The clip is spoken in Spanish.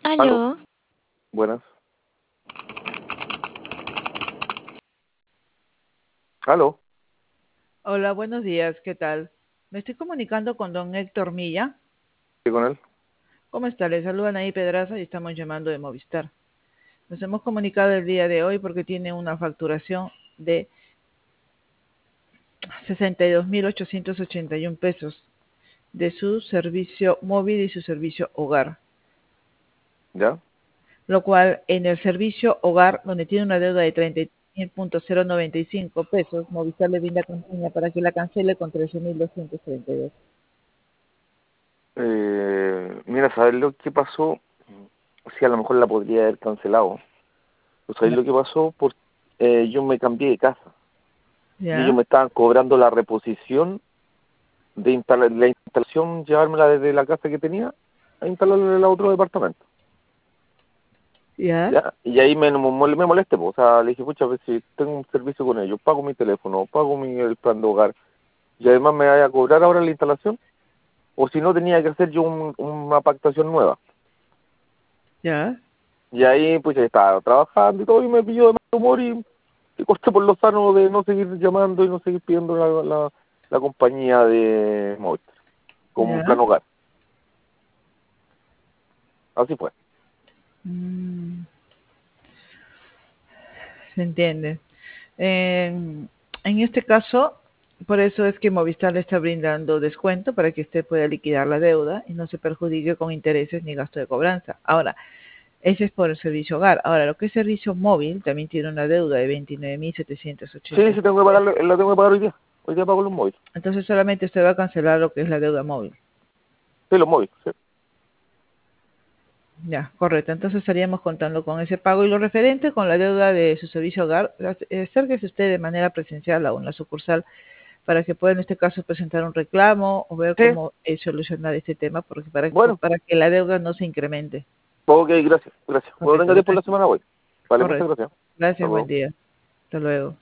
Aló, Aló, buenas. Aló, Hola, buenos días, ¿qué tal? Me estoy comunicando con don Héctor Milla. ¿qué con él? ¿Cómo está? Le saludan ahí Pedraza y estamos llamando de Movistar. Nos hemos comunicado el día de hoy porque tiene una facturación de 62.881 pesos de su servicio móvil y su servicio hogar, ¿Ya? lo cual en el servicio hogar, donde tiene una deuda de 33.095 pesos, Movistar le brinda campaña para que la cancele con 13.232. Mira, ¿sabes lo que pasó? Sí, a lo mejor la podría haber cancelado. ¿Pero sabes ¿Ya? lo que pasó? Porque yo me cambié de casa y ellos ¿Ya? me estaban cobrando la reposición de instalar la instalación, llevármela desde la casa que tenía a instalarla en el otro departamento. ¿Ya? ¿Ya? Y ahí me molesté, pues. O sea, le dije, pucha, pues, si tengo un servicio con ellos, pago mi teléfono, pago el plan de hogar, y además me vaya a cobrar ahora la instalación, o si no tenía que hacer yo una pactación nueva. ¿Ya? Y ahí pues estaba trabajando y todo y me pilló de mal humor y corté por lo sano de no seguir llamando y no seguir pidiendo la compañía de móvil como un ¿Ya? plan hogar. Así fue. Mm, se entiende. En este caso, por eso es que Movistar le está brindando descuento para que usted pueda liquidar la deuda y no se perjudique con intereses ni gasto de cobranza. Ahora, ese es por el servicio hogar. Ahora, lo que es servicio móvil también tiene una deuda de Sí, sí 29.785 tengo que pesos. pagarlo, la tengo que pagar hoy día. Hoy día pago los móviles. Entonces solamente usted va a cancelar lo que es la deuda móvil. Sí, los móviles, sí. Ya, correcto. Entonces estaríamos contando con ese pago y lo referente con la deuda de su servicio hogar. Acérquese usted de manera presencial a una sucursal para que pueda en este caso presentar un reclamo o ver Sí, cómo solucionar este tema porque bueno, para que la deuda no se incremente. ok, gracias, gracias. Cuando Correcto, tenga tiempo en la perfecto. semana voy. Vale, muchas Correcto. gracias. Hasta Gracias, buen luego. día. Hasta luego.